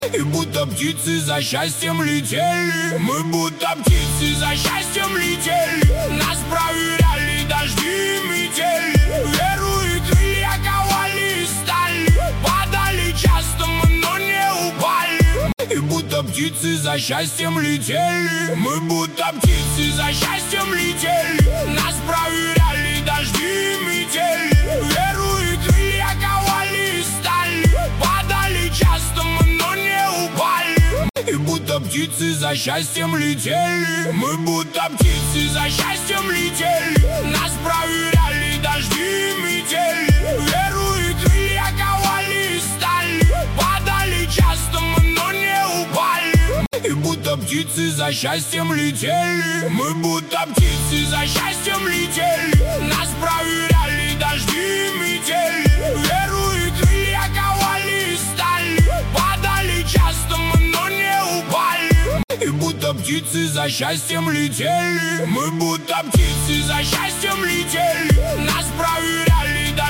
И будто птицы за счастьем летели. Мы будто птицы за счастьем летели. Нас проверяли дожди и метели. Веру и крылья ковали из стали. Падали часто мы, но не упали. И будто птицы за счастьем летели. Мы будто птицы за счастьем летели. Нас проверяли дожди и метели. Веру и крылья ковали из стали. Падали часто мы, но не упали. И будто птицы за счастьем летели. Мы будто птицы за счастьем летели. Нас проверяли дожди и метели. Веру и крылья ковали из стали. Падали часто мы, но не упали. И будто птицы за счастьем летели. Мы будто птицы за счастьем летели. Нас проверяли дожди и метели. Веру и крылья ковали из стали. Падали часто мы, но не упали. И будто птицы за счастьем летели. Мы будто птицы за счастьем